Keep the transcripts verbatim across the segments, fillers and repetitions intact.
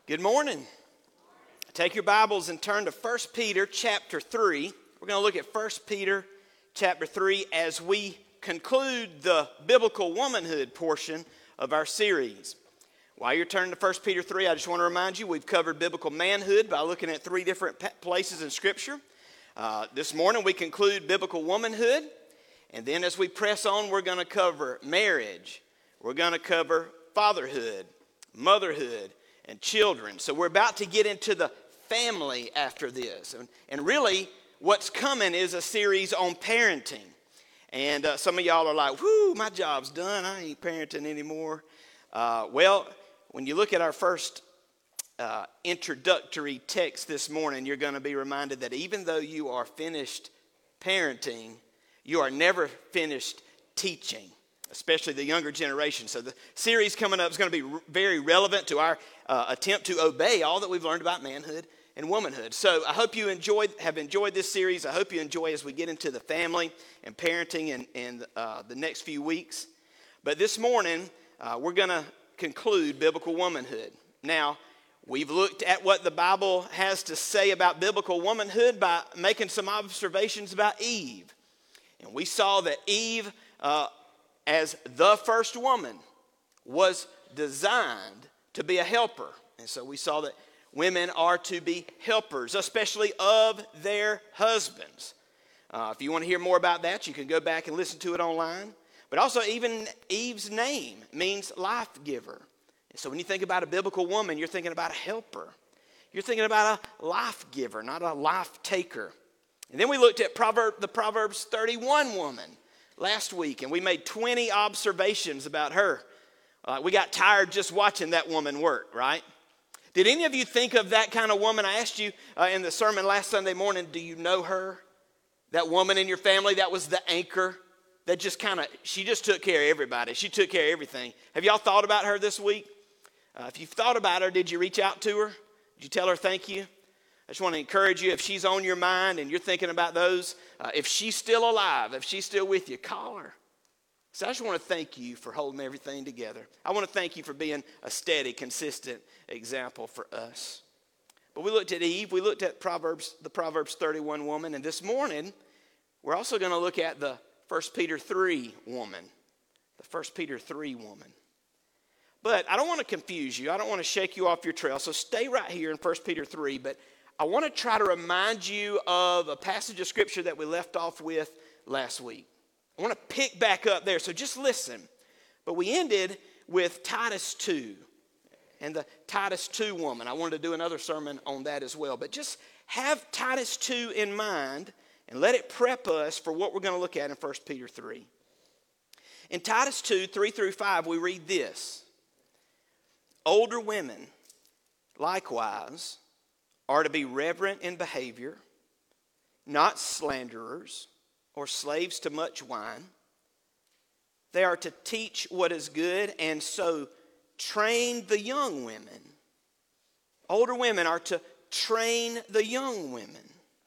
Good morning. Take your Bibles and turn to First Peter chapter three. We're going to look at First Peter chapter three as we conclude the biblical womanhood portion of our series. While you're turning to First Peter three, I just want to remind you we've covered biblical manhood by looking at three different places in Scripture. Uh, this morning we conclude biblical womanhood, and then as we press on, we're going to cover marriage. We're going to cover fatherhood, motherhood, and children. So we're about to get into the family after this. And, and really, what's coming is a series on parenting. And uh, some of y'all are like, whoo, my job's done. I ain't parenting anymore. Uh, well, when you look at our first uh, introductory text this morning, you're going to be reminded that even though you are finished parenting, you are never finished teaching, especially the younger generation. So the series coming up is going to be re- very relevant to our uh, attempt to obey all that we've learned about manhood and womanhood. So I hope you enjoyed, have enjoyed this series. I hope you enjoy as we get into the family and parenting and, and uh, the next few weeks. But this morning, uh, we're going to conclude biblical womanhood. Now, we've looked at what the Bible has to say about biblical womanhood by making some observations about Eve. And we saw that Eve, uh, as the first woman, was designed to be a helper. And so we saw that women are to be helpers, especially of their husbands. Uh, if you want to hear more about that, you can go back and listen to it online. But also, even Eve's name means life giver. And so when you think about a biblical woman, you're thinking about a helper. You're thinking about a life giver, not a life taker. And then we looked at Proverb, the Proverbs thirty-one woman last week, and we made twenty observations about her. Uh, we got tired just watching that woman work, right? Did any of you think of that kind of woman? I asked you uh, in the sermon last Sunday morning, do you know her? That woman in your family that was the anchor that just kind of, she just took care of everybody. She took care of everything. Have y'all thought about her this week? Uh, if you've thought about her, did you reach out to her? Did you tell her thank you? I just want to encourage you, if she's on your mind and you're thinking about those, uh, if she's still alive, if she's still with you, call her. So I just want to thank you for holding everything together. I want to thank you for being a steady, consistent example for us. But we looked at Eve, we looked at Proverbs, the Proverbs thirty-one woman, and this morning we're also going to look at the First Peter three woman, the First Peter three woman. But I don't want to confuse you. I don't want to shake you off your trail. So stay right here in First Peter three, but I want to try to remind you of a passage of Scripture that we left off with last week. I want to pick back up there, so just listen. But we ended with Titus two and the Titus two woman. I wanted to do another sermon on that as well. But just have Titus two in mind and let it prep us for what we're going to look at in First Peter three. In Titus two, three through five, we read this. Older women, likewise, are to be reverent in behavior, not slanderers or slaves to much wine. They are to teach what is good and so train the young women. Older women are to train the young women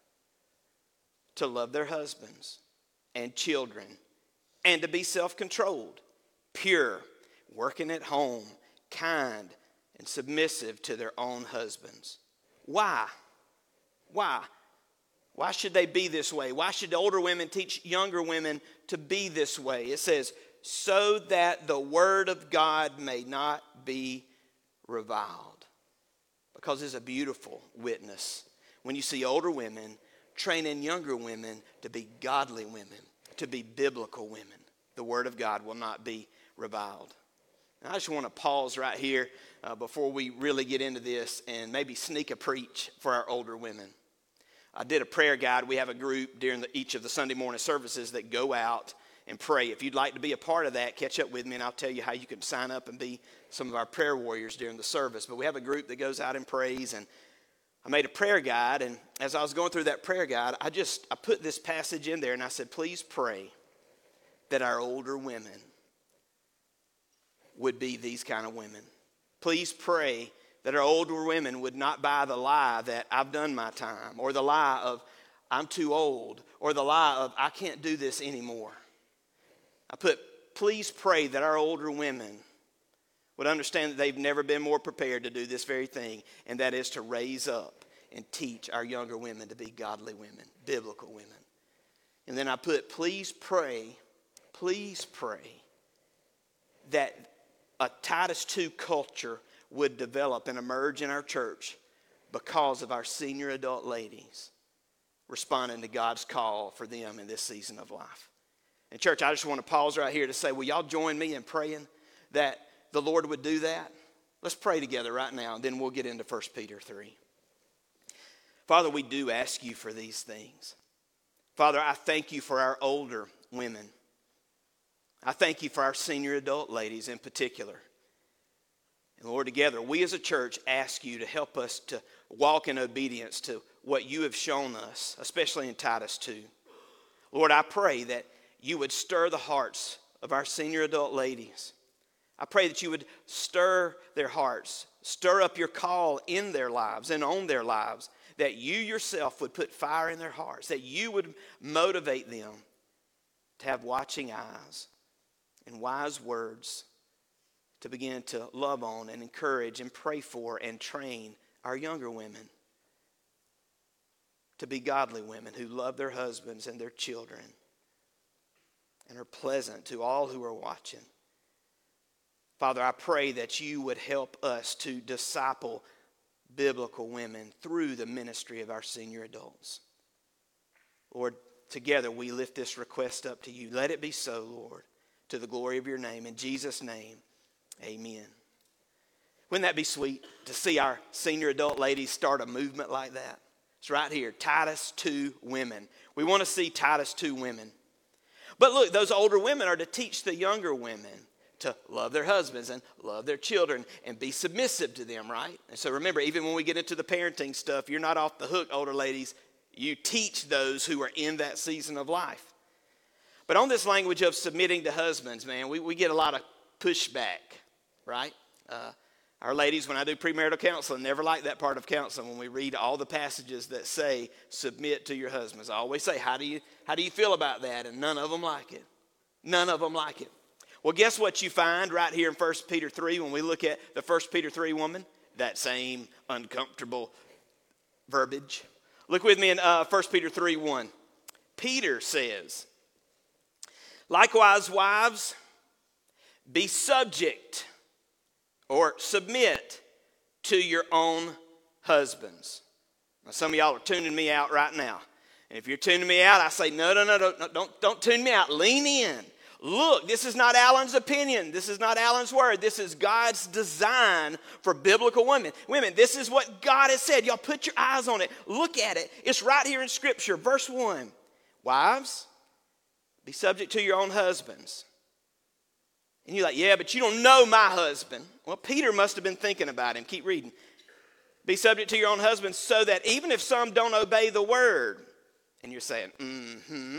to love their husbands and children and to be self-controlled, pure, working at home, kind, and submissive to their own husbands. Why? Why? Why should they be this way? Why should older women teach younger women to be this way? It says, so that the word of God may not be reviled. Because it's a beautiful witness when you see older women training younger women to be godly women, to be biblical women. The word of God will not be reviled. Now, I just want to pause right here uh, before we really get into this and maybe sneak a preach for our older women. I did a prayer guide. We have a group during the, each of the Sunday morning services that go out and pray. If you'd like to be a part of that, catch up with me and I'll tell you how you can sign up and be some of our prayer warriors during the service. But we have a group that goes out and prays, and I made a prayer guide, and as I was going through that prayer guide, I just I put this passage in there and I said, please pray that our older women would be these kind of women. Please pray that our older women would not buy the lie that I've done my time, or the lie of I'm too old, or the lie of I can't do this anymore. I put, please pray that our older women would understand that they've never been more prepared to do this very thing, and that is to raise up and teach our younger women to be godly women, biblical women. And then I put, please pray, please pray that a Titus two culture would develop and emerge in our church because of our senior adult ladies responding to God's call for them in this season of life. And church, I just want to pause right here to say, will y'all join me in praying that the Lord would do that? Let's pray together right now, and then we'll get into First Peter three. Father, we do ask you for these things. Father, I thank you for our older women. I thank you for our senior adult ladies in particular. And Lord, together, we as a church ask you to help us to walk in obedience to what you have shown us, especially in Titus two. Lord, I pray that you would stir the hearts of our senior adult ladies. I pray that you would stir their hearts, stir up your call in their lives and on their lives, that you yourself would put fire in their hearts, that you would motivate them to have watching eyes and wise words to begin to love on and encourage and pray for and train our younger women to be godly women who love their husbands and their children and are pleasant to all who are watching. Father, I pray that you would help us to disciple biblical women through the ministry of our senior adults. Lord, together we lift this request up to you. Let it be so, Lord, to the glory of your name. In Jesus' name, amen. Wouldn't that be sweet to see our senior adult ladies start a movement like that? It's right here, Titus two women. We want to see Titus two women. But look, those older women are to teach the younger women to love their husbands and love their children and be submissive to them, right? And so remember, even when we get into the parenting stuff, you're not off the hook, older ladies. You teach those who are in that season of life. But on this language of submitting to husbands, man, we, we get a lot of pushback, right? Uh, our ladies, when I do premarital counseling, never like that part of counseling when we read all the passages that say submit to your husbands. I always say, how do you, how do you feel about that? And none of them like it. None of them like it. Well, guess what you find right here in First Peter three when we look at the First Peter three woman? That same uncomfortable verbiage. Look with me in uh, First Peter three one. Peter says, likewise, wives, be subject or submit to your own husbands. Now, some of y'all are tuning me out right now. And if you're tuning me out, I say, no, no, no, don't, don't, don't tune me out. Lean in. Look, this is not Alan's opinion. This is not Alan's word. This is God's design for biblical women. Women, this is what God has said. Y'all put your eyes on it. Look at it. It's right here in Scripture. Verse one. Wives, be subject to your own husbands. And you're like, yeah, but you don't know my husband. Well, Peter must have been thinking about him. Keep reading. Be subject to your own husbands so that even if some don't obey the word, and you're saying, mm-hmm.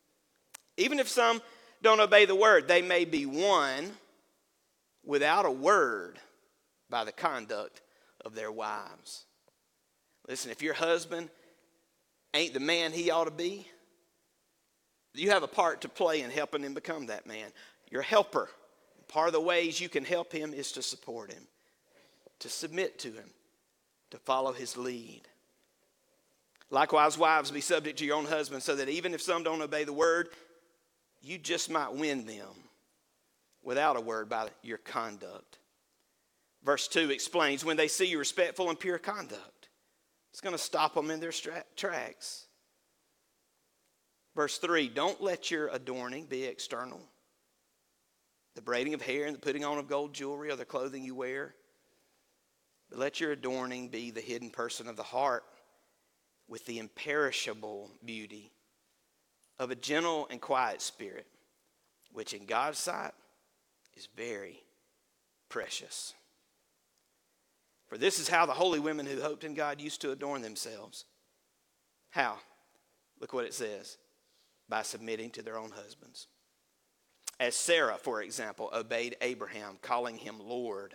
Even if some don't obey the word, they may be won without a word by the conduct of their wives. Listen, if your husband ain't the man he ought to be, you have a part to play in helping him become that man. You're a helper. Part of the ways you can help him is to support him, to submit to him, to follow his lead. Likewise, wives, be subject to your own husbands so that even if some don't obey the word, you just might win them without a word by your conduct. Verse two explains, when they see you respectful and pure conduct, it's going to stop them in their stra- tracks. Verse three, don't let your adorning be external. The braiding of hair and the putting on of gold jewelry or the clothing you wear. But let your adorning be the hidden person of the heart with the imperishable beauty of a gentle and quiet spirit, which in God's sight is very precious. For this is how the holy women who hoped in God used to adorn themselves. How? Look what it says. By submitting to their own husbands. As Sarah, for example, obeyed Abraham, calling him Lord.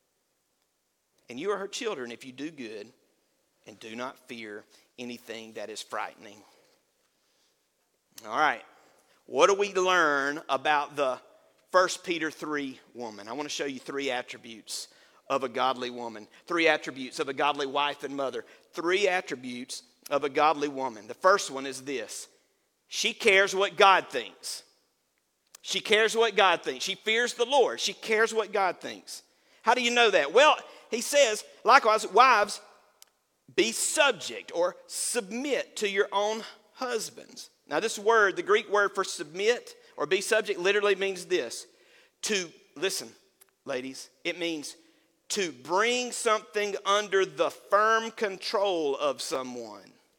And you are her children if you do good and do not fear anything that is frightening. All right. What do we learn about the First Peter three woman. I want to show you three attributes of a godly woman. Three attributes of a godly wife and mother. Three attributes of a godly woman. The first one is this. She cares what God thinks. She cares what God thinks. She fears the Lord. She cares what God thinks. How do you know that? Well, he says, likewise, wives, be subject or submit to your own husbands. Now this word, the Greek word for submit or be subject literally means this. To, listen, ladies, it means to bring something under the firm control of someone.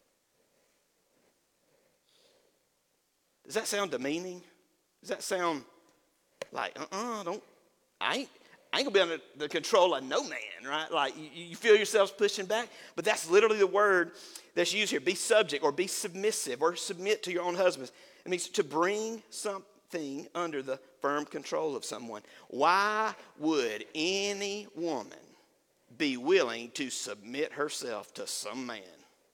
Does that sound demeaning? Does that sound like, uh-uh, don't, I ain't, I ain't gonna be under the control of no man, right? Like you, you feel yourselves pushing back? But that's literally the word that's used here. Be subject or be submissive or submit to your own husbands. It means to bring something under the firm control of someone. Why would any woman be willing to submit herself to some man?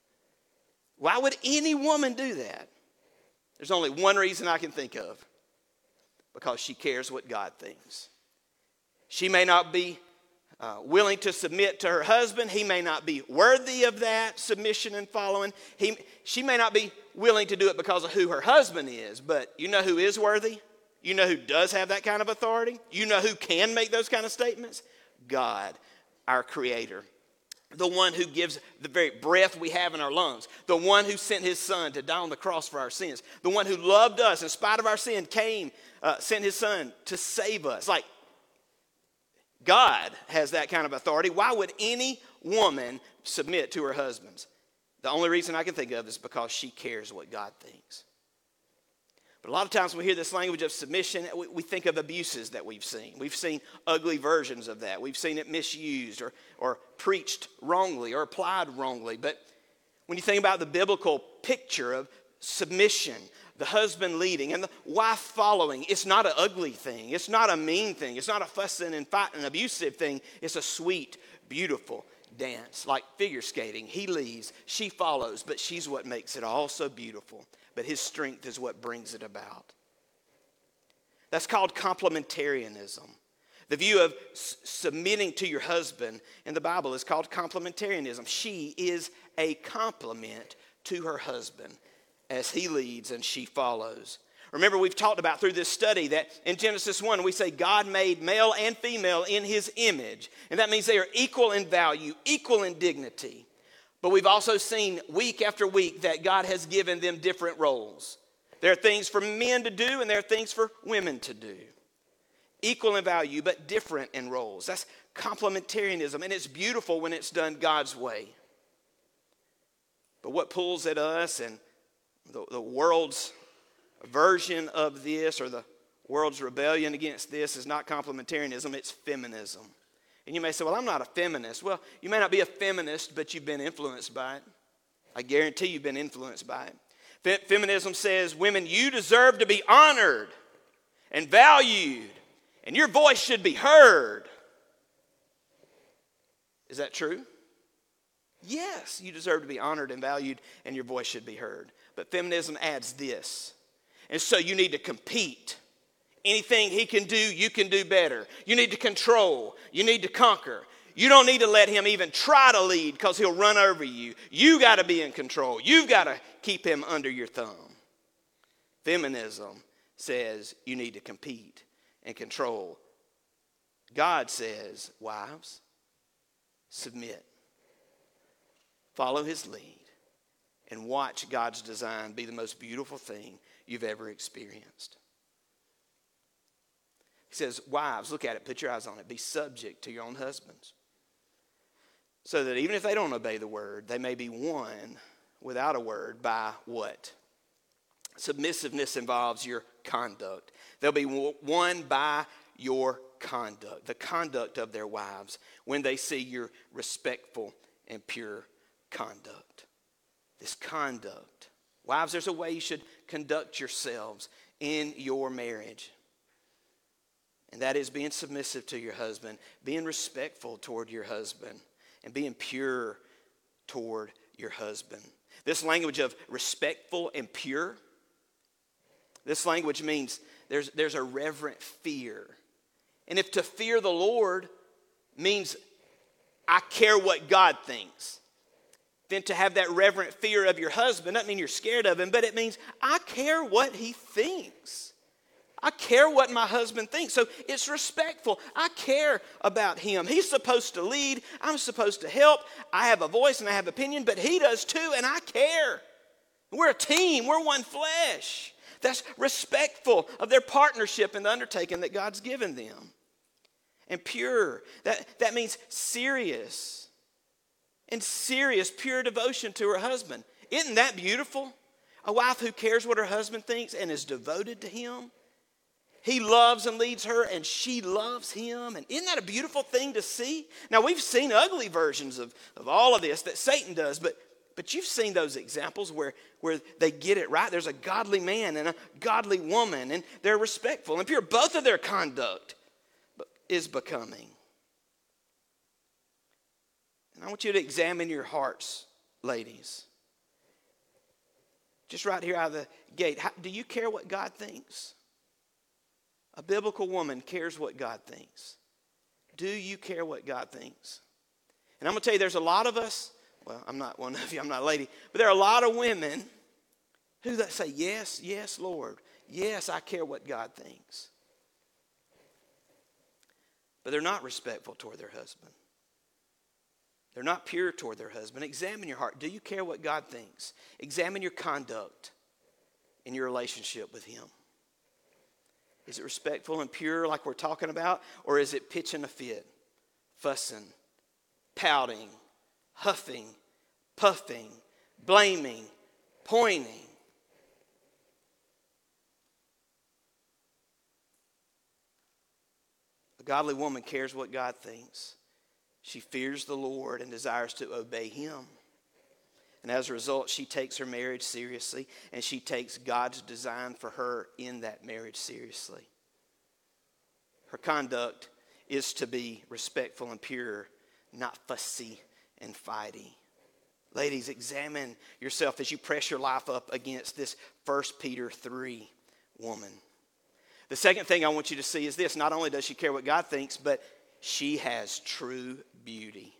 Why would any woman do that? There's only one reason I can think of. Because she cares what God thinks. She may not be uh, willing to submit to her husband. He may not be worthy of that submission and following. He, she may not be willing to do it because of who her husband is. But you know who is worthy? You know who does have that kind of authority? You know who can make those kind of statements? God, our Creator. The one who gives the very breath we have in our lungs. The one who sent his son to die on the cross for our sins. The one who loved us in spite of our sin came, uh, sent his son to save us. Like, God has that kind of authority. Why would any woman submit to her husbands? The only reason I can think of is because she cares what God thinks. But a lot of times when we hear this language of submission, we, we think of abuses that we've seen. We've seen ugly versions of that. We've seen it misused or, or preached wrongly or applied wrongly. But when you think about the biblical picture of submission, the husband leading and the wife following, it's not an ugly thing. It's not a mean thing. It's not a fussing and fighting, an abusive thing. It's a sweet, beautiful dance, like figure skating. He leads, she follows, but she's what makes it all so beautiful. But his strength is what brings it about. That's called complementarianism. The view of s- submitting to your husband in the Bible is called complementarianism. She is a complement to her husband as he leads and she follows. Remember, we've talked about through this study that in Genesis one, we say God made male and female in his image. And that means they are equal in value, equal in dignity. But we've also seen week after week that God has given them different roles. There are things for men to do and there are things for women to do. Equal in value, but different in roles. That's complementarianism, and it's beautiful when it's done God's way. But what pulls at us and the, the world's version of this or the world's rebellion against this is not complementarianism, it's feminism. And you may say, well, I'm not a feminist. Well, you may not be a feminist, but you've been influenced by it. I guarantee you've been influenced by it. Fe- feminism says, women, you deserve to be honored and valued, and your voice should be heard. Is that true? Yes, you deserve to be honored and valued, and your voice should be heard. But feminism adds this. And so you need to compete. Anything he can do, you can do better. You need to control. You need to conquer. You don't need to let him even try to lead because he'll run over you. You got to be in control. You've got to keep him under your thumb. Feminism says you need to compete and control. God says, wives, submit. Follow his lead and watch God's design be the most beautiful thing you've ever experienced. He says, wives, look at it, put your eyes on it. Be subject to your own husbands. So that even if they don't obey the word, they may be won without a word by what? Submissiveness involves your conduct. They'll be won by your conduct, the conduct of their wives, when they see your respectful and pure conduct. This conduct. Wives, there's a way you should conduct yourselves in your marriage. And that is being submissive to your husband, being respectful toward your husband, and being pure toward your husband. This language of respectful and pure, this language means there's, there's a reverent fear. And if to fear the Lord means I care what God thinks, then to have that reverent fear of your husband doesn't mean you're scared of him, but it means I care what he thinks. I care what my husband thinks. So it's respectful. I care about him. He's supposed to lead. I'm supposed to help. I have a voice and I have opinion, but he does too, and I care. We're a team. We're one flesh. That's respectful of their partnership in the undertaking that God's given them. And pure, that, that means serious. And serious, pure devotion to her husband. Isn't that beautiful? A wife who cares what her husband thinks and is devoted to him. He loves and leads her, and she loves him. And isn't that a beautiful thing to see? Now, we've seen ugly versions of, of all of this that Satan does, but, but you've seen those examples where, where they get it right. There's a godly man and a godly woman, and they're respectful and pure. Both of their conduct is becoming. And I want you to examine your hearts, ladies. Just right here out of the gate, how, do you care what God thinks? A biblical woman cares what God thinks. Do you care what God thinks? And I'm going to tell you, there's a lot of us, well, I'm not one of you, I'm not a lady, but there are a lot of women who that say, yes, yes, Lord. Yes, I care what God thinks. But they're not respectful toward their husband. They're not pure toward their husband. Examine your heart. Do you care what God thinks? Examine your conduct in your relationship with him. Is it respectful and pure like we're talking about? Or is it pitching a fit, fussing, pouting, huffing, puffing, blaming, pointing? A godly woman cares what God thinks. She fears the Lord and desires to obey him. And as a result, she takes her marriage seriously, and she takes God's design for her in that marriage seriously. Her conduct is to be respectful and pure, not fussy and fighty. Ladies, examine yourself as you press your life up against this First Peter three woman. The second thing I want you to see is this. Not only does she care what God thinks, but she has true beauty.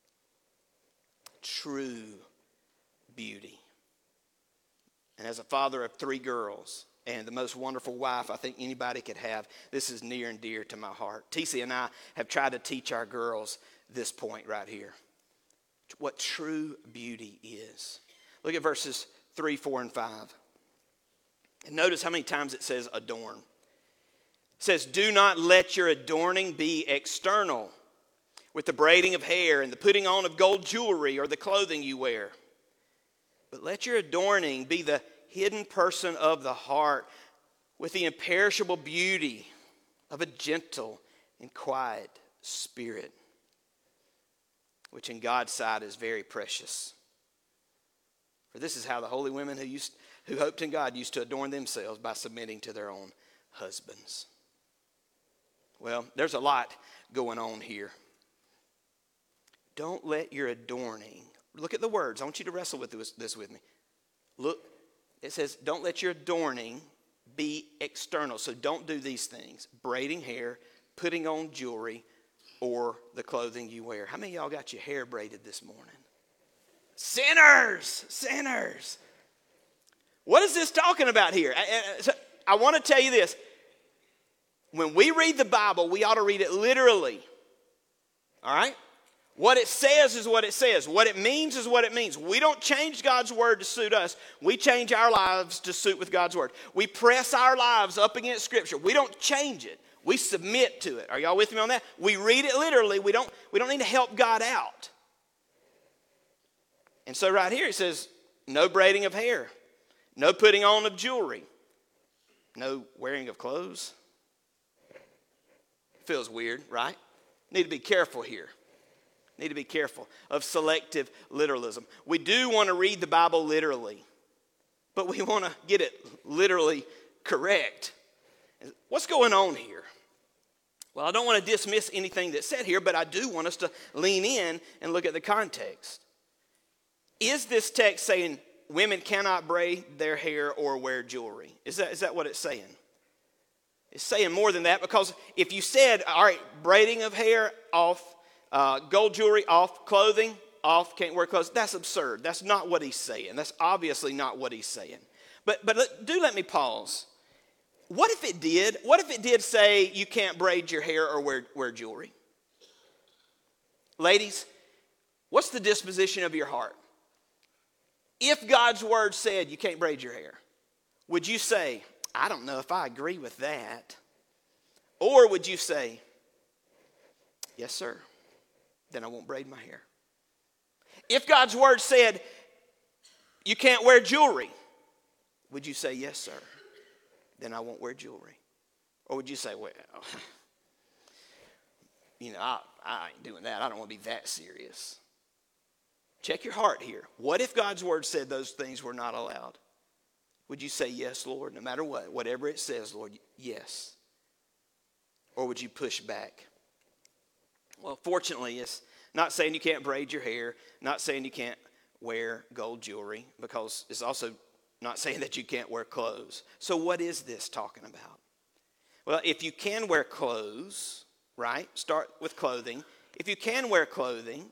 True beauty. And as a father of three girls and the most wonderful wife I think anybody could have, this is near and dear to my heart. T-C and I have tried to teach our girls this point right here. What true beauty is. Look at verses three, four, and five. And notice how many times it says adorn. It says, do not let your adorning be external, with the braiding of hair and the putting on of gold jewelry or the clothing you wear. But let your adorning be the hidden person of the heart, with the imperishable beauty of a gentle and quiet spirit, which in God's sight is very precious. For this is how the holy women who used, who hoped in God used to adorn themselves, by submitting to their own husbands. Well, there's a lot going on here. Don't let your adorning, look at the words. I want you to wrestle with this, this with me. Look, it says, don't let your adorning be external. So don't do these things. Braiding hair, putting on jewelry, or the clothing you wear. How many of y'all got your hair braided this morning? Sinners! Sinners! What is this talking about here? I, I, I want to tell you this. When we read the Bible, we ought to read it literally. All right? What it says is what it says. What it means is what it means. We don't change God's word to suit us. We change our lives to suit with God's word. We press our lives up against Scripture. We don't change it. We submit to it. Are y'all with me on that? We read it literally. We don't, we don't need to help God out. And so right here it says, no braiding of hair. No putting on of jewelry. No wearing of clothes. Feels weird, right? Need to be careful here. Need to be careful of selective literalism. We do want to read the Bible literally, but we want to get it literally correct. What's going on here? Well, I don't want to dismiss anything that's said here, but I do want us to lean in and look at the context. Is this text saying women cannot braid their hair or wear jewelry? Is that, is that what it's saying? It's saying more than that, because if you said, all right, braiding of hair off, uh, gold jewelry off, clothing off, can't wear clothes, that's absurd. That's not what he's saying. That's obviously not what he's saying. But, but let, do let me pause. What if it did? What if it did say you can't braid your hair or wear, wear jewelry? Ladies, what's the disposition of your heart? If God's word said you can't braid your hair, would you say, I don't know if I agree with that? Or would you say, yes, sir, then I won't braid my hair? If God's word said you can't wear jewelry, would you say, yes, sir, then I won't wear jewelry? Or would you say, well, you know, I, I ain't doing that. I don't want to be that serious. Check your heart here. What if God's word said those things were not allowed? Would you say, yes, Lord, no matter what, whatever it says, Lord, yes? Or would you push back? Well, fortunately, it's not saying you can't braid your hair, not saying you can't wear gold jewelry, because it's also not saying that you can't wear clothes. So what is this talking about? Well, if you can wear clothes, right? Start with clothing. If you can wear clothing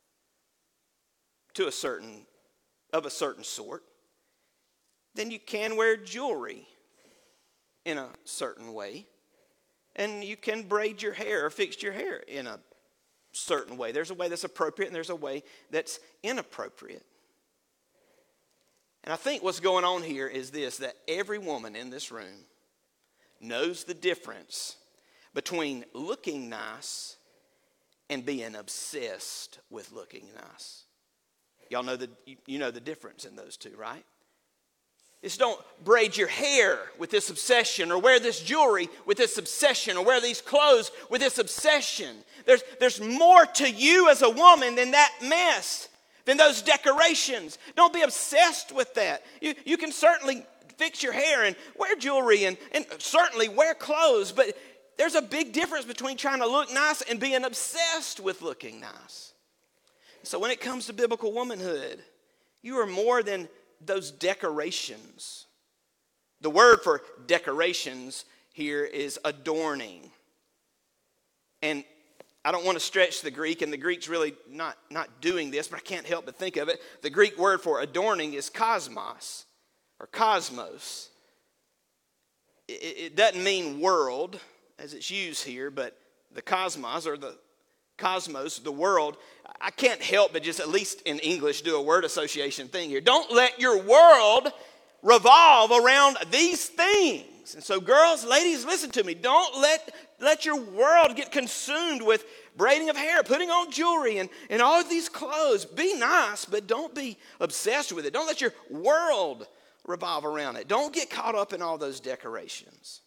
to a certain, of a certain sort, then you can wear jewelry in a certain way. And you can braid your hair or fix your hair in a certain way. There's a way that's appropriate and there's a way that's inappropriate. And I think what's going on here is this, that every woman in this room knows the difference between looking nice and being obsessed with looking nice. Y'all know the, you know the difference in those two, right? Just don't braid your hair with this obsession, or wear this jewelry with this obsession, or wear these clothes with this obsession. There's, there's more to you as a woman than that mess, than those decorations. Don't be obsessed with that. You, you can certainly fix your hair and wear jewelry and, and certainly wear clothes, but there's a big difference between trying to look nice and being obsessed with looking nice. So when it comes to biblical womanhood, you are more than those decorations. The word for decorations here is adorning. And I don't want to stretch the Greek, and the Greek's really not, not doing this, but I can't help but think of it. The Greek word for adorning is cosmos, or cosmos. It, it doesn't mean world, as it's used here, but the cosmos, or the cosmos, the world, I can't help but just, at least in English, do a word association thing here. Don't let your world revolve around these things. And so girls, ladies, listen to me. Don't let, let your world get consumed with braiding of hair, putting on jewelry, and, and all of these clothes. Be nice, but don't be obsessed with it. Don't let your world revolve around it. Don't get caught up in all those decorations.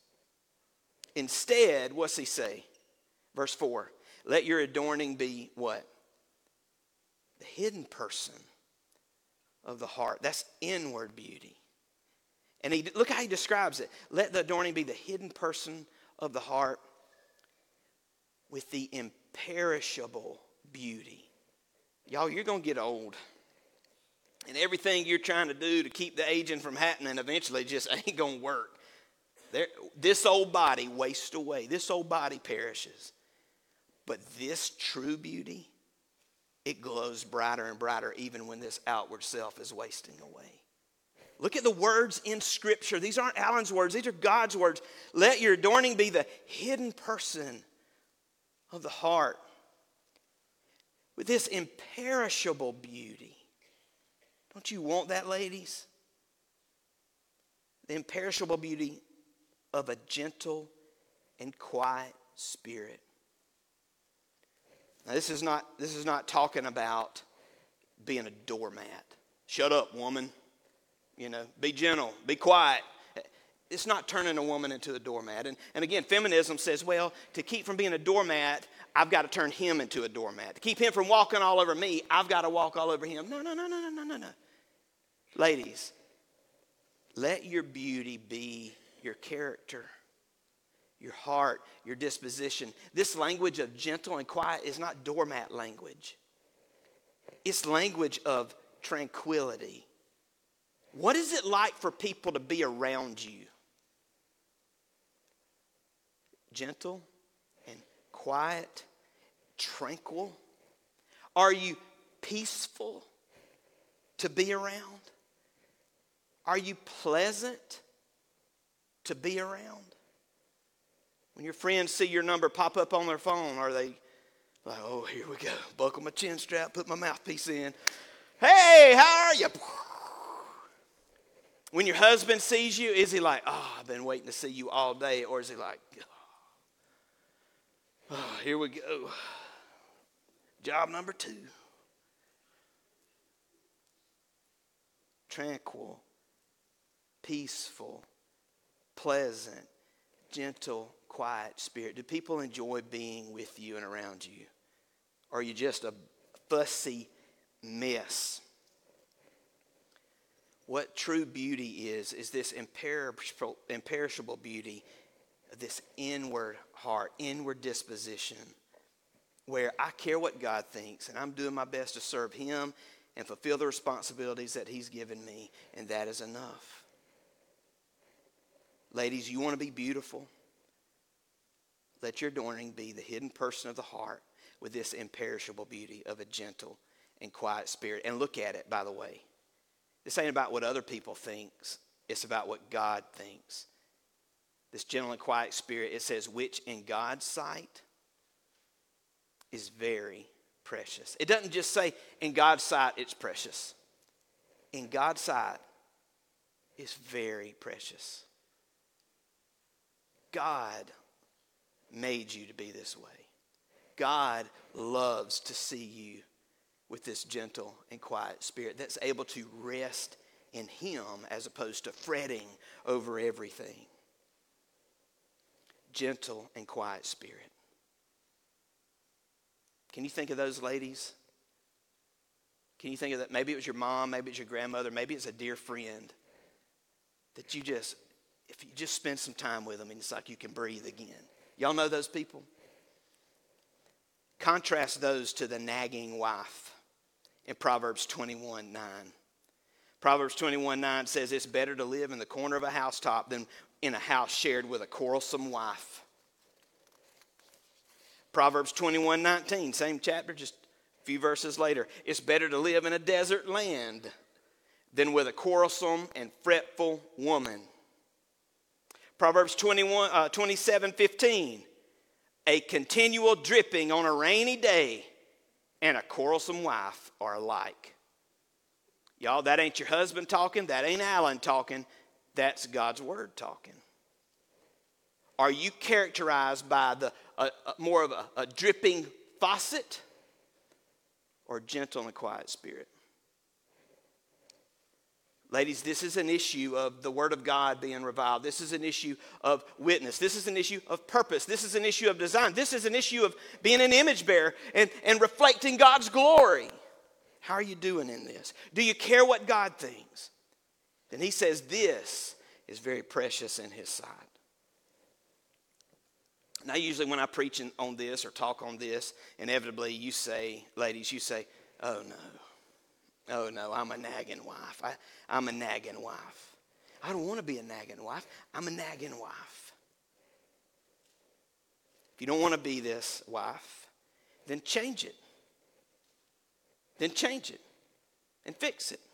Instead, what's he say? Verse four. Let your adorning be what? The hidden person of the heart. That's inward beauty. And he, look how he describes it. Let the adorning be the hidden person of the heart with the imperishable beauty. Y'all, you're going to get old. And everything you're trying to do to keep the aging from happening eventually just ain't going to work. There, this old body wastes away. This old body perishes. But this true beauty, it glows brighter and brighter even when this outward self is wasting away. Look at the words in Scripture. These aren't Alan's words. These are God's words. Let your adorning be the hidden person of the heart with this imperishable beauty. Don't you want that, ladies? The imperishable beauty of a gentle and quiet spirit. Now, this is not, this is not talking about being a doormat. Shut up, woman. You know, be gentle, be quiet. It's not turning a woman into a doormat. And, and again, feminism says, well, to keep from being a doormat, I've got to turn him into a doormat. To keep him from walking all over me, I've got to walk all over him. No, no, no, no, no, no, no, no. Ladies, let your beauty be your character, your heart, your disposition. This language of gentle and quiet is not doormat language. It's language of tranquility. What is it like for people to be around you? gentle and quiet, tranquil? Are you peaceful to be around? Are you pleasant to be around? When your friends see your number pop up on their phone, are they like, oh, here we go. Buckle my chin strap, put my mouthpiece in. Hey, how are you? When your husband sees you, is he like, oh, I've been waiting to see you all day? Or is he like, oh, here we go. Job number two. Tranquil, peaceful, pleasant, gentle, quiet spirit. Do people enjoy being with you and around you? Or are you just a fussy mess? What true beauty is, is this imperishable, imperishable beauty, this inward heart, inward disposition, where I care what God thinks, and I'm doing my best to serve Him and fulfill the responsibilities that He's given me, and that is enough. Ladies, you want to be beautiful? Let your adorning be the hidden person of the heart with this imperishable beauty of a gentle and quiet spirit. And look at it, by the way. This ain't about what other people think. It's about what God thinks. This gentle and quiet spirit, it says, which in God's sight is very precious. It doesn't just say in God's sight it's precious. In God's sight it's very precious. God made you to be this way. God loves to see you with this gentle and quiet spirit that's able to rest in Him as opposed to fretting over everything. Gentle and quiet spirit. Can you think of those ladies? Can you think of that? Maybe it was your mom, maybe it's your grandmother, maybe it's a dear friend that you just, if you just spend some time with them, and it's like you can breathe again. Y'all know those people? Contrast those to the nagging wife in Proverbs twenty-one nine. Proverbs twenty-one nine says it's better to live in the corner of a housetop than in a house shared with a quarrelsome wife. Proverbs twenty-one nineteen, same chapter, just a few verses later. It's better to live in a desert land than with a quarrelsome and fretful woman. Proverbs twenty-one, uh, twenty-seven fifteen. A continual dripping on a rainy day and a quarrelsome wife are alike. Y'all, that ain't your husband talking. That ain't Alan talking. That's God's word talking. Are you characterized by the uh, uh, more of a, a dripping faucet or gentle and quiet spirit? Ladies, this is an issue of the Word of God being reviled. This is an issue of witness. This is an issue of purpose. This is an issue of design. This is an issue of being an image bearer and, and reflecting God's glory. How are you doing in this? Do you care what God thinks? Then He says this is very precious in His sight. Now, usually when I preach on this or talk on this, inevitably you say, ladies, you say, oh no. Oh no, I'm a nagging wife. I, I'm a nagging wife. I don't want to be a nagging wife. I'm a nagging wife. If you don't want to be this wife, then change it. Then change it and fix it.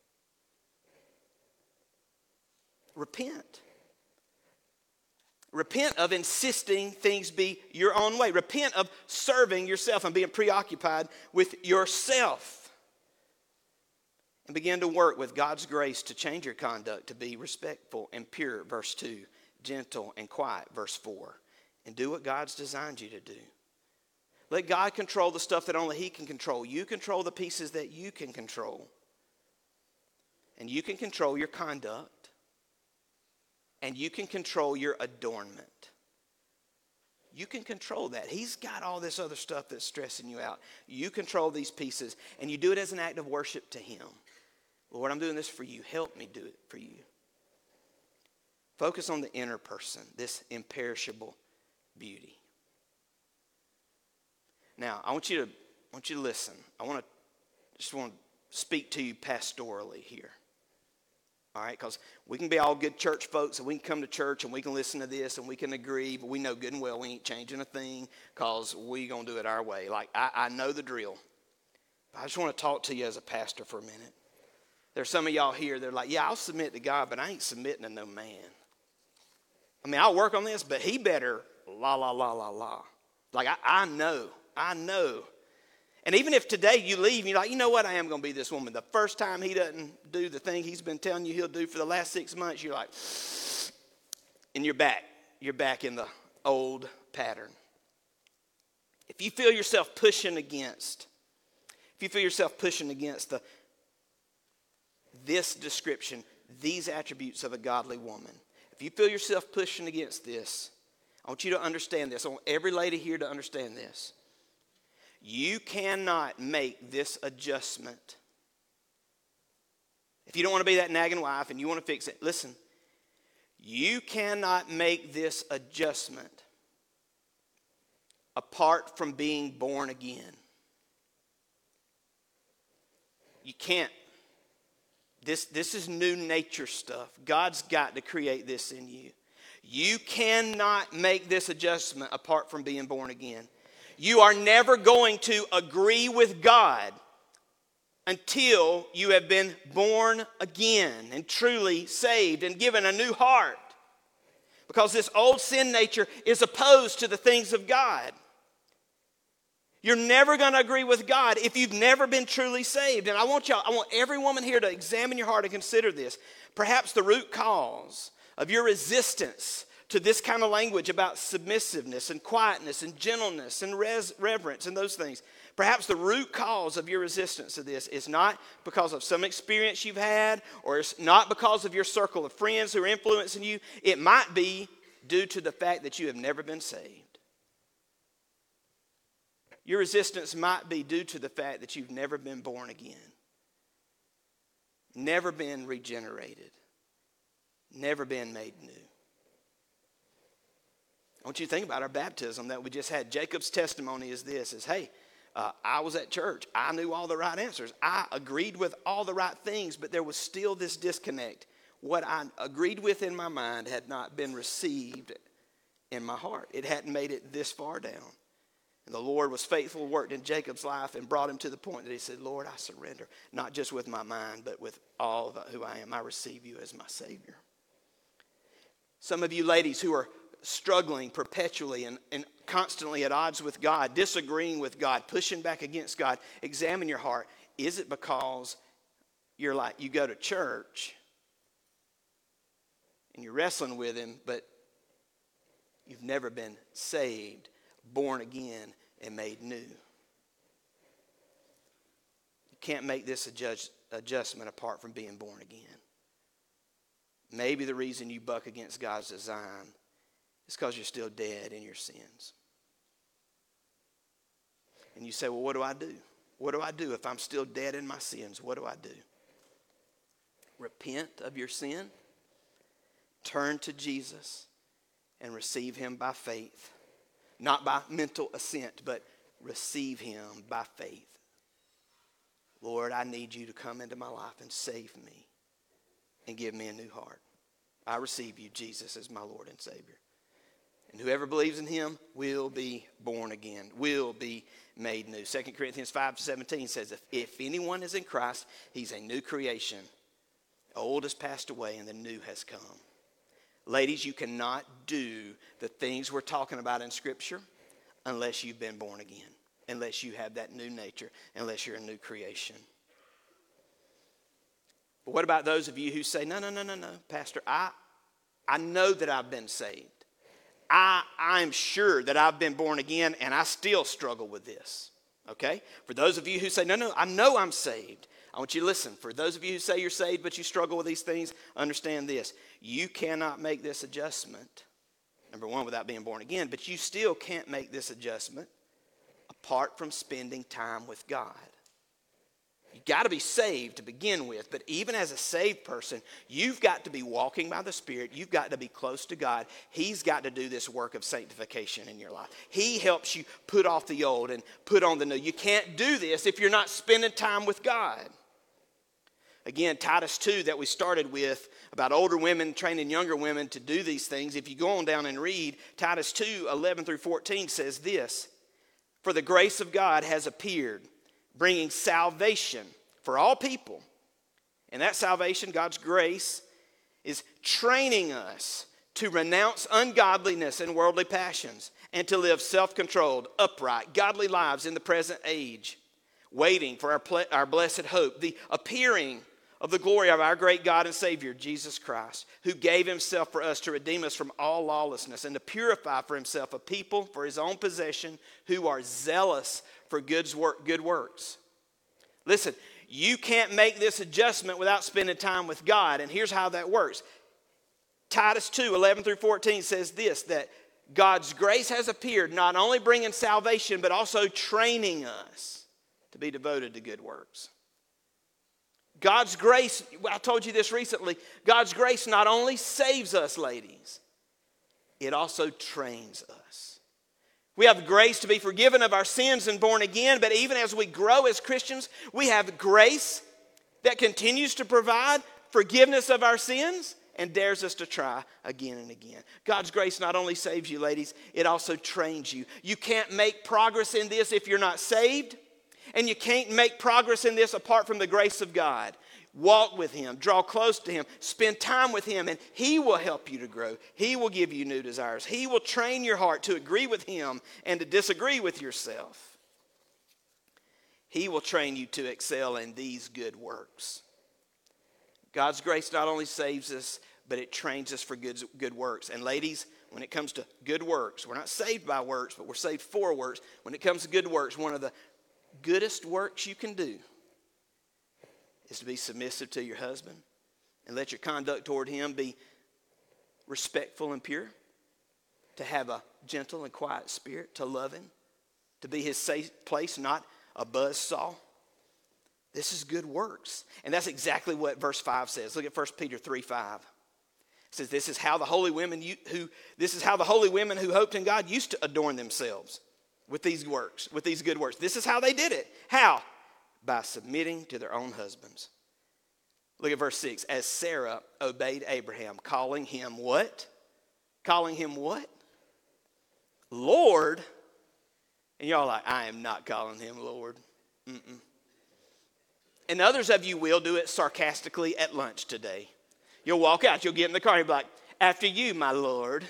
Repent. Repent of insisting things be your own way. Repent of serving yourself and being preoccupied with yourself. And begin to work with God's grace to change your conduct to be respectful and pure, verse two, gentle and quiet, verse four. And do what God's designed you to do. Let God control the stuff that only He can control. You control the pieces that you can control. And you can control your conduct. And you can control your adornment. You can control that. He's got all this other stuff that's stressing you out. You control these pieces, and you do it as an act of worship to Him. Lord, I'm doing this for you. Help me do it for you. Focus on the inner person, this imperishable beauty. Now, I want you to, I want you to listen. I want to just want to speak to you pastorally here. All right, because we can be all good church folks and we can come to church and we can listen to this and we can agree, but we know good and well we ain't changing a thing because we going to do it our way. Like, I, I know the drill. I just want to talk to you as a pastor for a minute. There's some of y'all here, they're like, yeah, I'll submit to God, but I ain't submitting to no man. I mean, I'll work on this, but he better la, la, la, la, la. Like, I, I know, I know. And even if today you leave and you're like, you know what, I am going to be this woman. The first time he doesn't do the thing he's been telling you he'll do for the last six months, you're like, and you're back. You're back in the old pattern. If you feel yourself pushing against, if you feel yourself pushing against the this description, these attributes of a godly woman, if you feel yourself pushing against this, I want you to understand this. I want every lady here to understand this. You cannot make this adjustment. If you don't want to be that nagging wife and you want to fix it, listen. You cannot make this adjustment apart from being born again. You can't. This, this is new nature stuff. God's got to create this in you. You cannot make this adjustment apart from being born again. You are never going to agree with God until you have been born again and truly saved and given a new heart. Because this old sin nature is opposed to the things of God. You're never going to agree with God if you've never been truly saved. And I want y'all, I want every woman here to examine your heart and consider this. Perhaps the root cause of your resistance to this kind of language about submissiveness and quietness and gentleness and res- reverence and those things. Perhaps the root cause of your resistance to this is not because of some experience you've had, or it's not because of your circle of friends who are influencing you. It might be due to the fact that you have never been saved. Your resistance might be due to the fact that you've never been born again, never been regenerated, never been made new. I want you to think about our baptism that we just had. Jacob's testimony is this, is, hey, uh, I was at church. I knew all the right answers. I agreed with all the right things, but there was still this disconnect. What I agreed with in my mind had not been received in my heart. It hadn't made it this far down. And the Lord was faithful, worked in Jacob's life, and brought him to the point that he said, Lord, I surrender, not just with my mind, but with all of who I am. I receive you as my Savior. Some of you ladies who are struggling perpetually and, and constantly at odds with God, disagreeing with God, pushing back against God, examine your heart. Is it because you're like, you go to church and you're wrestling with him, but you've never been saved, born again, and made new? You can't make this adjust, adjustment apart from being born again. Maybe the reason you buck against God's design is because you're still dead in your sins. And you say, well, what do I do? What do I do if I'm still dead in my sins? What do I do? Repent of your sin, turn to Jesus, and receive him by faith. Not by mental assent, but receive him by faith. Lord, I need you to come into my life and save me and give me a new heart. I receive you, Jesus, as my Lord and Savior. And whoever believes in him will be born again, will be made new. Second Corinthians five seventeen says, if, if anyone is in Christ, he's a new creation. Old has passed away and the new has come. Ladies, you cannot do the things we're talking about in Scripture unless you've been born again, unless you have that new nature, unless you're a new creation. But what about those of you who say, no, no, no, no, no, Pastor, I, I know that I've been saved. I, I'm sure that I've been born again, and I still struggle with this, okay? For those of you who say, no, no, I know I'm saved. I want you to listen. For those of you who say you're saved but you struggle with these things, understand this. You cannot make this adjustment, number one, without being born again, but you still can't make this adjustment apart from spending time with God. You've got to be saved to begin with, but even as a saved person, you've got to be walking by the Spirit. You've got to be close to God. He's got to do this work of sanctification in your life. He helps you put off the old and put on the new. You can't do this if you're not spending time with God. Again, Titus two that we started with about older women training younger women to do these things. If you go on down and read, Titus two, eleven through fourteen says this: "For the grace of God has appeared, bringing salvation for all people." And that salvation, God's grace, is training us to renounce ungodliness and worldly passions and to live self-controlled, upright, godly lives in the present age, waiting for our, ple- our blessed hope, the appearing of the glory of our great God and Savior, Jesus Christ, who gave himself for us to redeem us from all lawlessness and to purify for himself a people for his own possession who are zealous for good works. Listen, you can't make this adjustment without spending time with God, and here's how that works. Titus two, eleven through fourteen says this, that God's grace has appeared, not only bringing salvation, but also training us to be devoted to good works. God's grace, I told you this recently, God's grace not only saves us, ladies, it also trains us. We have grace to be forgiven of our sins and born again, but even as we grow as Christians, we have grace that continues to provide forgiveness of our sins and dares us to try again and again. God's grace not only saves you, ladies, it also trains you. You can't make progress in this if you're not saved, and you can't make progress in this apart from the grace of God. Walk with him, draw close to him, spend time with him, and he will help you to grow. He will give you new desires. He will train your heart to agree with him and to disagree with yourself. He will train you to excel in these good works. God's grace not only saves us, but it trains us for good, good works. And ladies, when it comes to good works, we're not saved by works, but we're saved for works. When it comes to good works, one of the goodest works you can do is to be submissive to your husband and let your conduct toward him be respectful and pure, to have a gentle and quiet spirit, to love him, to be his safe place, not a buzzsaw. This is good works. And that's exactly what verse five says. Look at First Peter three five. It says, this is how the holy women who this is how the holy women who hoped in God used to adorn themselves with these works, with these good works. This is how they did it. How? By submitting to their own husbands. Look at verse six. As Sarah obeyed Abraham, calling him what? Calling him what? Lord. And y'all are like, I am not calling him Lord. Mm-mm. And others of you will do it sarcastically at lunch today. You'll walk out, you'll get in the car, and you'll be like, after you, my Lord.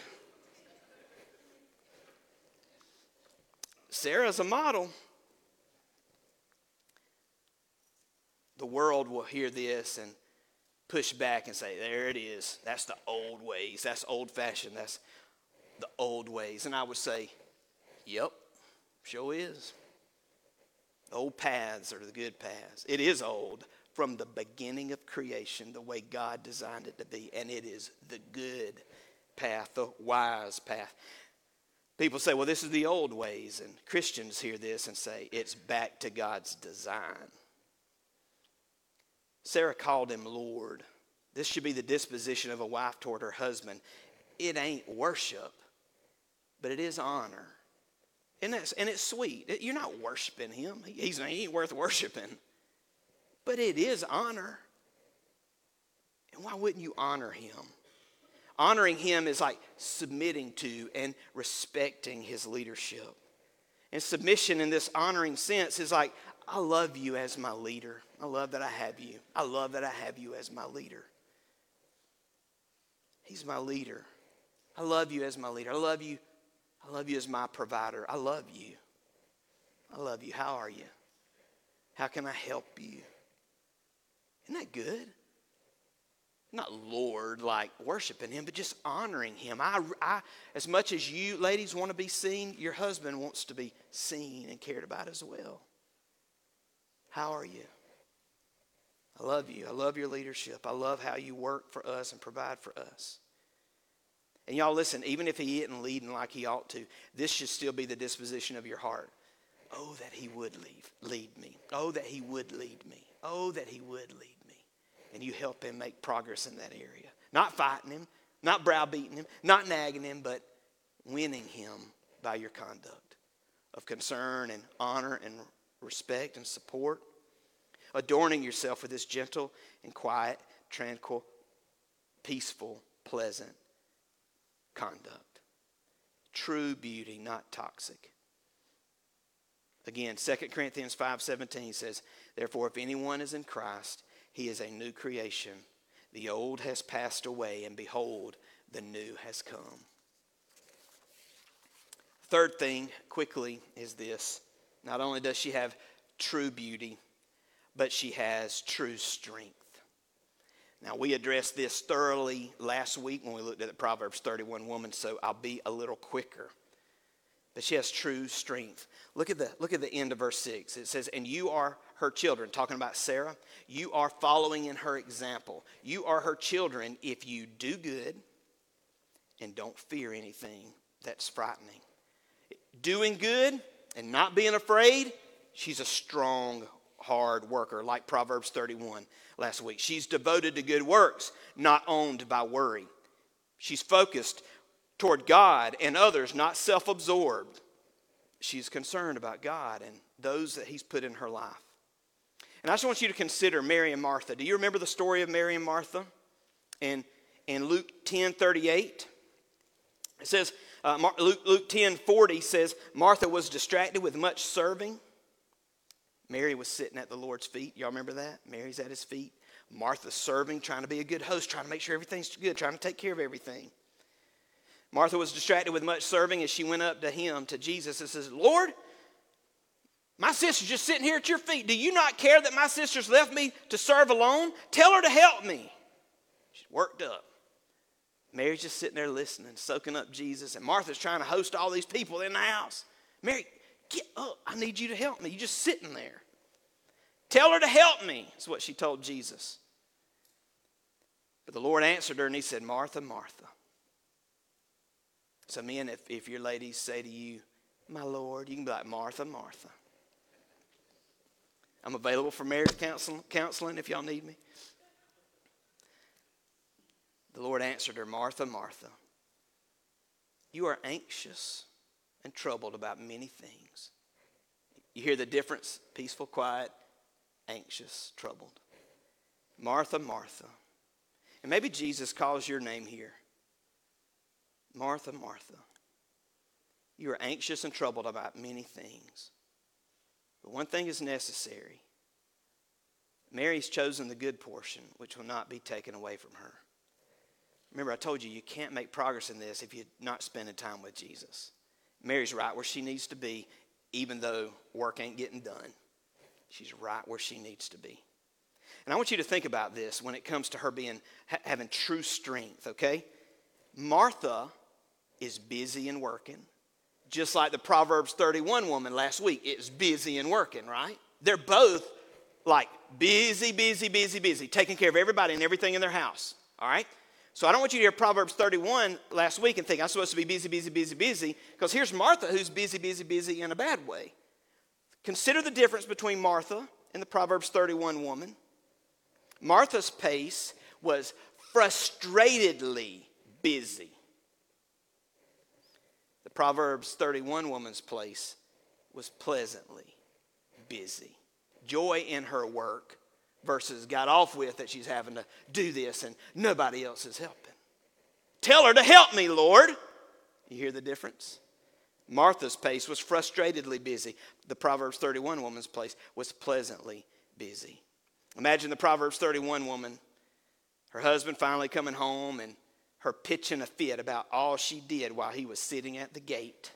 Sarah's a model. The world will hear this and push back and say, there it is. That's the old ways. That's old-fashioned. That's the old ways. And I would say, yep, sure is. The old paths are the good paths. It is old from the beginning of creation, the way God designed it to be. And it is the good path, the wise path. People say, well, this is the old ways. And Christians hear this and say, it's back to God's design. Sarah called him Lord. This should be the disposition of a wife toward her husband. It ain't worship, but it is honor. And, that's, and it's sweet. You're not worshiping him. He's, he ain't worth worshiping. But it is honor. And why wouldn't you honor him? Honoring him is like submitting to and respecting his leadership. And submission in this honoring sense is like, I love you as my leader. I love that I have you. I love that I have you as my leader. He's my leader. I love you as my leader. I love you. I love you as my provider. I love you. I love you. How are you? How can I help you? Isn't that good? Not Lord, like worshiping him, but just honoring him. I, I, as much as you ladies want to be seen, your husband wants to be seen and cared about as well. How are you? I love you. I love your leadership. I love how you work for us and provide for us. And y'all listen, even if he isn't leading like he ought to, this should still be the disposition of your heart. Oh, that he would leave, lead me. Oh, that he would lead me. Oh, that he would lead me. And you help him make progress in that area. Not fighting him, not browbeating him, not nagging him, but winning him by your conduct of concern and honor and respect and support. adorning yourself with this gentle and quiet, tranquil, peaceful, pleasant conduct. True beauty, not toxic. Again, Second Corinthians five seventeen says, therefore, if anyone is in Christ, he is a new creation. The old has passed away, and behold, the new has come. Third thing, quickly, is this. Not only does she have true beauty, but she has true strength. Now, we addressed this thoroughly last week when we looked at the Proverbs thirty-one woman, so I'll be a little quicker. But she has true strength. Look at the, look at the end of verse six. It says, and you are her children, talking about Sarah. You are following in her example. You are her children if you do good and don't fear anything that's frightening. Doing good and not being afraid, she's a strong, hard worker, like Proverbs thirty-one last week. She's devoted to good works, not owned by worry. She's focused toward God and others, not self-absorbed. She's concerned about God and those that he's put in her life. And I just want you to consider Mary and Martha. Do you remember the story of Mary and Martha? In, in Luke ten thirty-eight, it says, uh, Luke, Luke ten forty says, Martha was distracted with much serving. Mary was sitting at the Lord's feet. Y'all remember that? Mary's at his feet. Martha's serving, trying to be a good host, trying to make sure everything's good, trying to take care of everything. Martha was distracted with much serving as she went up to him, to Jesus, and says, Lord, my sister's just sitting here at your feet. Do you not care that my sister's left me to serve alone? Tell her to help me. She's worked up. Mary's just sitting there listening, soaking up Jesus, and Martha's trying to host all these people in the house. Mary, get up. I need you to help me. You're just sitting there. Tell her to help me, is what she told Jesus. But the Lord answered her and he said, Martha, Martha. So men, if, if your ladies say to you, my Lord, you can be like, Martha, Martha. I'm available for marriage counseling, counseling if y'all need me. The Lord answered her, Martha, Martha, you are anxious and troubled about many things. You hear the difference? Peaceful, quiet, anxious, troubled. Martha, Martha. And maybe Jesus calls your name here. Martha, Martha. You are anxious and troubled about many things. But one thing is necessary. Mary's chosen the good portion, which will not be taken away from her. Remember, I told you, you can't make progress in this if you're not spending time with Jesus. Mary's right where she needs to be, even though work ain't getting done. She's right where she needs to be. And I want you to think about this when it comes to her being ha- having true strength, okay? Martha is busy and working, just like the Proverbs thirty-one woman last week is busy and working, right? They're both like busy, busy, busy, busy, taking care of everybody and everything in their house, all right? So I don't want you to hear Proverbs thirty-one last week and think I'm supposed to be busy, busy, busy, busy, because here's Martha who's busy, busy, busy in a bad way. Consider the difference between Martha and the Proverbs thirty-one woman. Martha's pace was frustratedly busy. The Proverbs thirty-one woman's place was pleasantly busy. Joy in her work versus got off with that she's having to do this and nobody else is helping. Tell her to help me, Lord. You hear the difference? Martha's pace was frustratedly busy. The Proverbs thirty-one woman's place was pleasantly busy. Imagine the Proverbs thirty-one woman, her husband finally coming home and her pitching a fit about all she did while he was sitting at the gate.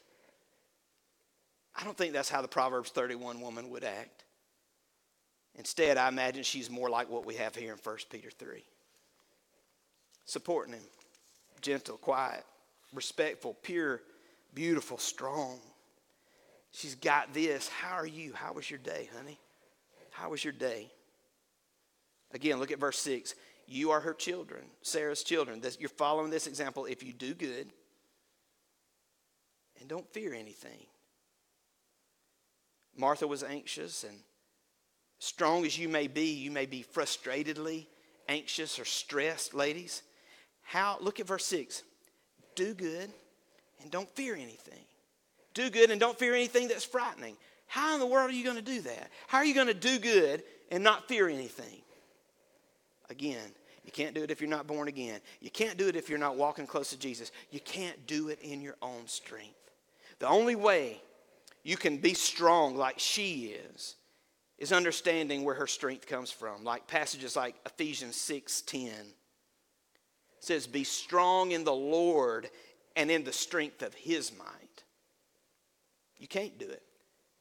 I don't think that's how the Proverbs thirty-one woman would act. Instead, I imagine she's more like what we have here in First Peter three. Supporting him, gentle, quiet, respectful, pure, beautiful, strong. She's got this. How are you? How was your day, honey? How was your day? Again, look at verse six. You are her children, Sarah's children. This, you're following this example if you do good and don't fear anything. Martha was anxious, and strong as you may be, you may be frustratedly anxious or stressed, ladies. How? Look at verse six. Do good and don't fear anything. Do good and don't fear anything that's frightening. How in the world are you going to do that? How are you going to do good and not fear anything. Again, you can't do it if you're not born again. You can't do it if you're not walking close to Jesus. You can't do it in your own strength. The only way you can be strong like she is, is understanding where her strength comes from. Like passages like Ephesians six ten. It says, be strong in the Lord and in the strength of his might. You can't do it.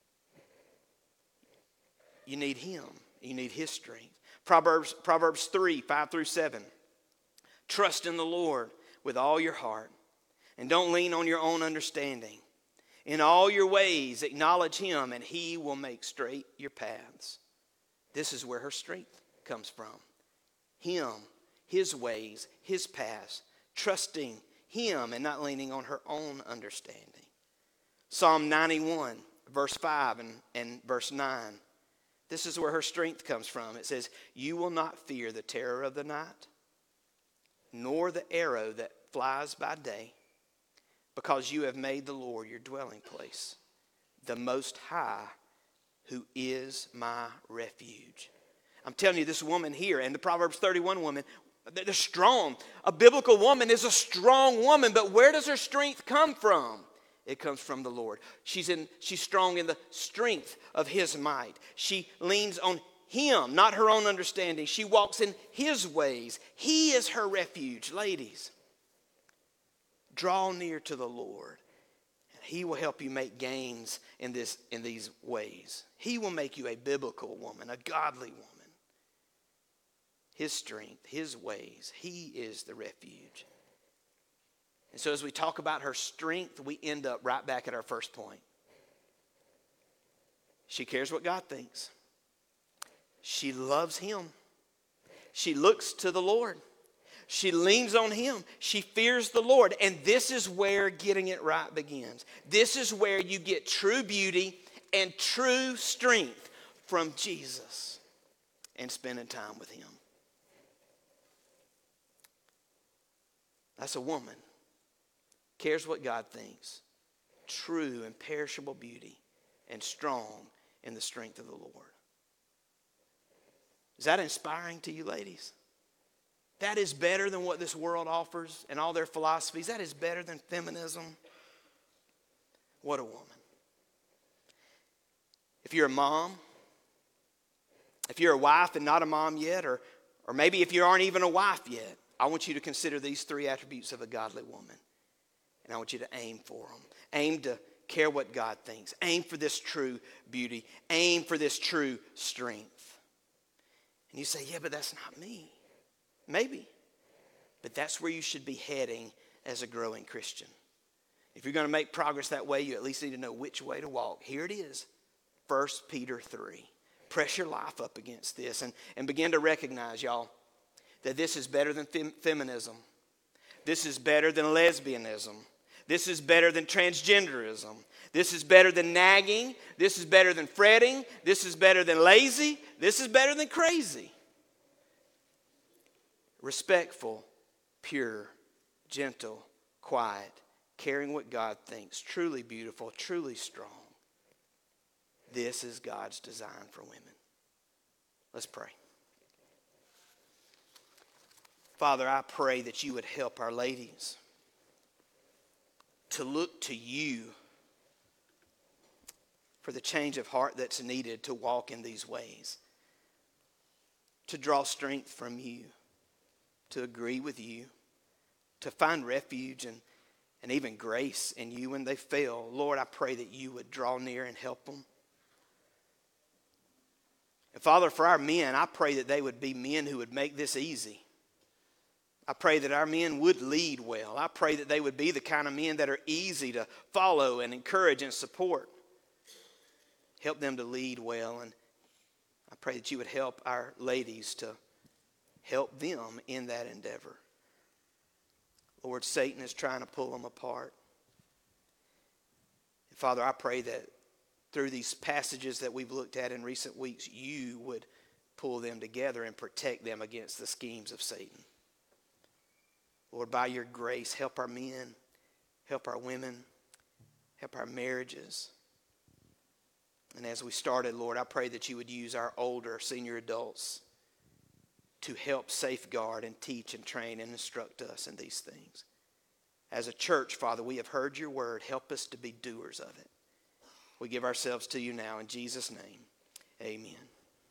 You need him. You need his strength. Proverbs, Proverbs three, five through seven. Trust in the Lord with all your heart, and don't lean on your own understanding. In all your ways acknowledge him, and he will make straight your paths. This is where her strength comes from. Him, his ways, his paths, trusting him and not leaning on her own understanding. Psalm ninety-one, verse five and, and verse nine. This is where her strength comes from. It says, you will not fear the terror of the night, nor the arrow that flies by day, because you have made the Lord your dwelling place, the Most High, who is my refuge. I'm telling you, this woman here and the Proverbs thirty-one woman, they're strong. A biblical woman is a strong woman, but where does her strength come from? It comes from the Lord. She's in. She's strong in the strength of his might. She leans on him, not her own understanding. She walks in his ways. He is her refuge. Ladies, draw near to the Lord, and he will help you make gains in, this, in these ways. He will make you a biblical woman, a godly woman. His strength, his ways, he is the refuge. And so as we talk about her strength, we end up right back at our first point. She cares what God thinks. She loves him. She looks to the Lord. She leans on him. She fears the Lord. And this is where getting it right begins. This is where you get true beauty and true strength from Jesus and spending time with him. That's a woman. Cares what God thinks. True and perishable beauty and strong in the strength of the Lord. Is that inspiring to you, ladies? That is better than what this world offers and all their philosophies. That is better than feminism. What a woman. If you're a mom, if you're a wife and not a mom yet, or, or maybe if you aren't even a wife yet, I want you to consider these three attributes of a godly woman. And I want you to aim for them. Aim to care what God thinks. Aim for this true beauty. Aim for this true strength. And you say, yeah, but that's not me. Maybe. But that's where you should be heading as a growing Christian. If you're going to make progress that way, you at least need to know which way to walk. Here it is. First Peter three. Press your life up against this and, and begin to recognize, y'all, that this is better than fem- feminism. This is better than lesbianism. This is better than transgenderism. This is better than nagging. This is better than fretting. This is better than lazy. This is better than crazy. Respectful, pure, gentle, quiet, caring what God thinks, truly beautiful, truly strong. This is God's design for women. Let's pray. Father, I pray that you would help our ladies to look to you for the change of heart that's needed to walk in these ways, to draw strength from you, to agree with you, to find refuge and, and even grace in you when they fail. Lord, I pray that you would draw near and help them. And Father, for our men, I pray that they would be men who would make this easy. I pray that our men would lead well. I pray that they would be the kind of men that are easy to follow and encourage and support. Help them to lead well. And I pray that you would help our ladies to help them in that endeavor. Lord, Satan is trying to pull them apart. And Father, I pray that through these passages that we've looked at in recent weeks, you would pull them together and protect them against the schemes of Satan. Lord, by your grace, help our men, help our women, help our marriages. And as we started, Lord, I pray that you would use our older senior adults to help safeguard and teach and train and instruct us in these things. As a church, Father, we have heard your word. Help us to be doers of it. We give ourselves to you now in Jesus' name. Amen.